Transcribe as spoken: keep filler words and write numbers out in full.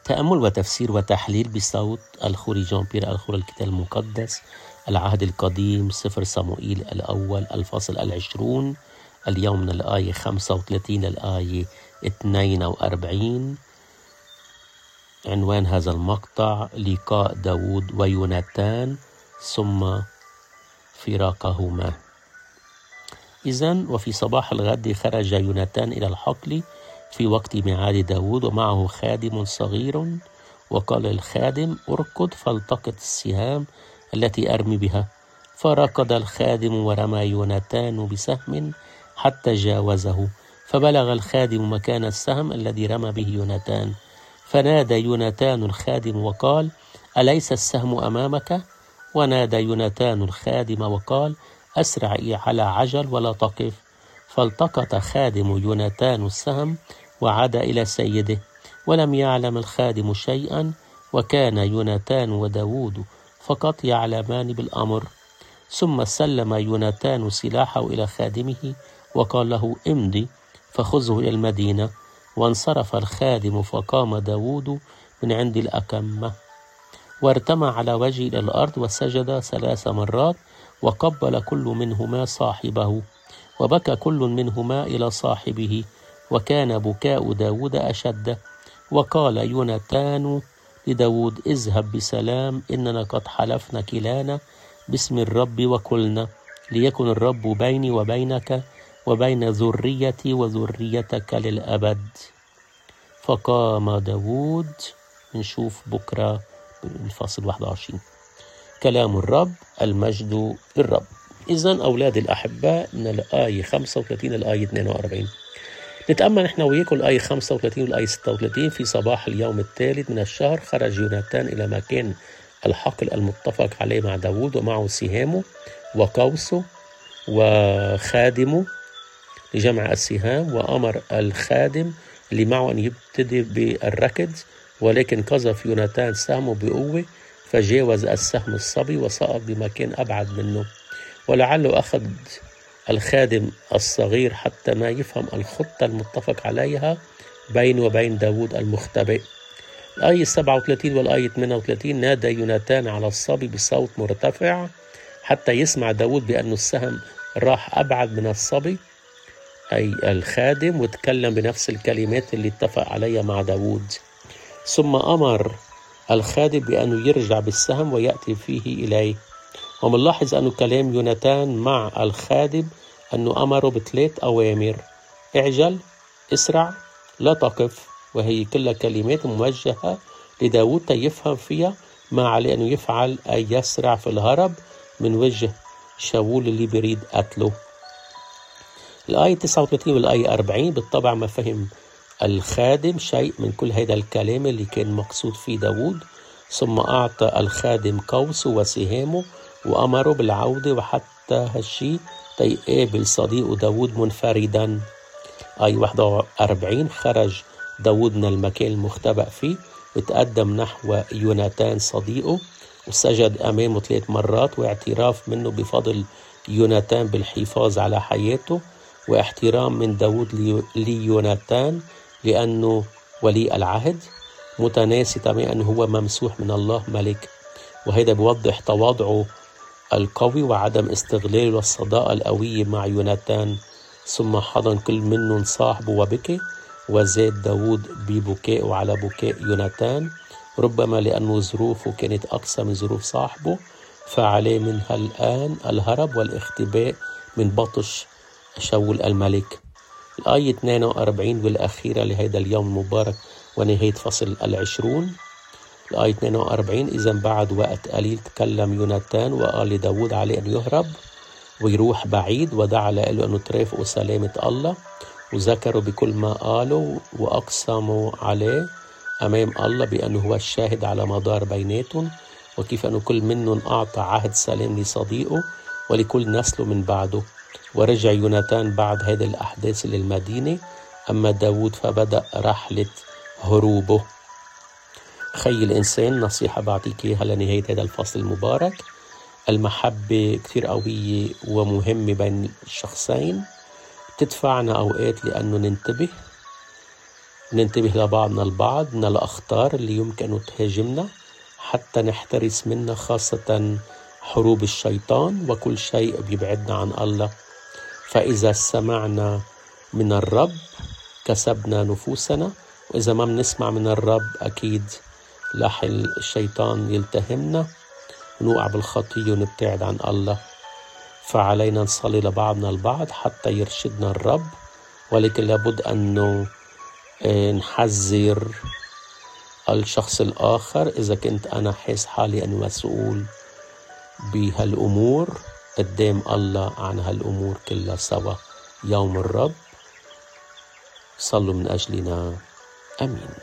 تأمل وتفسير وتحليل بصوت الخوري جان بيير الخور الكتاب المقدس، العهد القديم، سفر صموئيل الأول الفصل العشرون، اليوم من الآية خمسة وثلاثين للآية اثنين وأربعين. عنوان هذا المقطع: لقاء داود ويوناتان ثم فراقهما. إذن وفي صباح الغد خرج يوناتان إلى الحقل في وقت ميعاد داود، ومعه خادم صغير، وقال للخادم: اركض فالتقط السهام التي أرمي بها. فركض الخادم ورمى يوناتان بسهم حتى جاوزه، فبلغ الخادم مكان السهم الذي رمى به يوناتان، فنادى يوناتان الخادم وقال: أليس السهم أمامك؟ ونادى يوناتان الخادم وقال: أسرع على عجل ولا تقف. فالتقط خادم يوناتان السهم وعاد إلى سيده، ولم يعلم الخادم شيئا، وكان يوناتان وداود فقط يعلمان بالأمر. ثم سلم يوناتان سلاحه إلى خادمه وقال له: امضي فخذه إلى المدينة. وانصرف الخادم، فقام داود من عند الأكمة وارتمى على وجهه إلى الأرض وسجد ثلاث مرات، وقبل كل منهما صاحبه، وبكى كل منهما إلى صاحبه، وكان بكاء داود أشد. وقال يوناتان لداود: اذهب بسلام، إننا قد حلفنا كلانا باسم الرب وقلنا: ليكن الرب بيني وبينك وبين ذريتي وذريتك للأبد. فقام داود. نشوف بكرة الفصل واحد وعشرين. كلام الرب، المجد للرب. إذن أولاد الأحباء، من الآية خمسة وثلاثين للآية اثنين وأربعين نتأمل نحن وياكم الآية خمسة وثلاثين والآية ستة وثلاثين. في صباح اليوم الثالث من الشهر خرج يوناتان إلى مكان الحقل المتفق عليه مع داود، ومعه سهامه وقوسه وخادمه لجمع السهام، وأمر الخادم اللي معه أن يبتدي بالركض، ولكن قذف يوناتان سهمه بقوة فجاوز السهم الصبي وسقط بمكان أبعد منه، ولعله أخذ الخادم الصغير حتى ما يفهم الخطة المتفق عليها بين وبين داود المختبئ. الآية سبعة وثلاثين والآية ثمانية وثلاثين: نادى يوناتان على الصبي بصوت مرتفع حتى يسمع داود بأن السهم راح أبعد من الصبي أي الخادم، وتكلم بنفس الكلمات اللي اتفق عليها مع داود. ثم أمر الخادم بأنه يرجع بالسهم ويأتي فيه إليه. ومنلاحظ أنه كلام يوناتان مع الخادم أنه أمره بثلاث أوامر: اعجل، اسرع، لا تقف، وهي كلها كلمات موجهة لداود يفهم فيها ما عليه أنه يفعل، أي يسرع في الهرب من وجه شاول اللي بيريد قتله. الآية تسعة وثلاثين والآية أربعين بالطبع ما فهم الخادم شيء من كل هذا الكلام اللي كان مقصود فيه داود. ثم أعطى الخادم قوسه وسهامه وأمره بالعودة، وحتى هالشي تيقابل صديقه داود منفردا. آية واحد وأربعين: خرج داود من المكان المختبأ فيه وتقدم نحو يوناتان صديقه، وسجد أمامه ثلاث مرات، واعتراف منه بفضل يوناتان بالحفاظ على حياته، واحترام من داود ليوناتان لأنه ولي العهد، متناسي تماما أنه هو ممسوح من الله ملك. وهذا بيوضح تواضعه القوي وعدم استغلاله الصداقة القوية مع يوناتان. ثم حضن كل منهم صاحبه وبكي، وزاد داود ببكائه على بكاء يوناتان، ربما لأنه ظروفه كانت أقصى من ظروف صاحبه، فعليه منها الآن الهرب والاختباء من بطش شاول الملك. الآية اثنين وأربعين والأخيرة لهذا اليوم المبارك ونهاية فصل العشرون. الآية اثنين وأربعين: إذا بعد وقت قليل تكلم يوناتان وقال لداود عليه أن يهرب ويروح بعيد، ودعا له أنه ترافقوا سلامة الله، وذكروا بكل ما قالوا وأقسموا عليه أمام الله بأنه هو الشاهد على مدار بيناتهم، وكيف أنه كل منهم أعطى عهد سلام لصديقه ولكل نسله من بعده. ورجع يوناتان بعد هذه الأحداث للمدينة، أما داود فبدأ رحلة هروبه. خي الإنسان، نصيحة بعطيك إياها لنهاية هذا الفصل المبارك: المحبة كتير قوية ومهمة بين الشخصين، تدفعنا أوقات لأنه ننتبه ننتبه لبعضنا البعض من الأخطار اللي يمكن تهاجمنا حتى نحترس منها، خاصة حروب الشيطان وكل شيء بيبعدنا عن الله. فإذا سمعنا من الرب كسبنا نفوسنا، وإذا ما بنسمع من الرب أكيد رح الشيطان يلتهمنا ونوقع بالخطية ونبتعد عن الله. فعلينا نصلي لبعضنا البعض حتى يرشدنا الرب، ولكن لابد أنه نحذر الشخص الآخر. إذا كنت أنا حاس حالي أنه مسؤول بهالأمور قدام الله عن هالأمور كلها سوا يوم الرب. صلوا من أجلنا. آمين.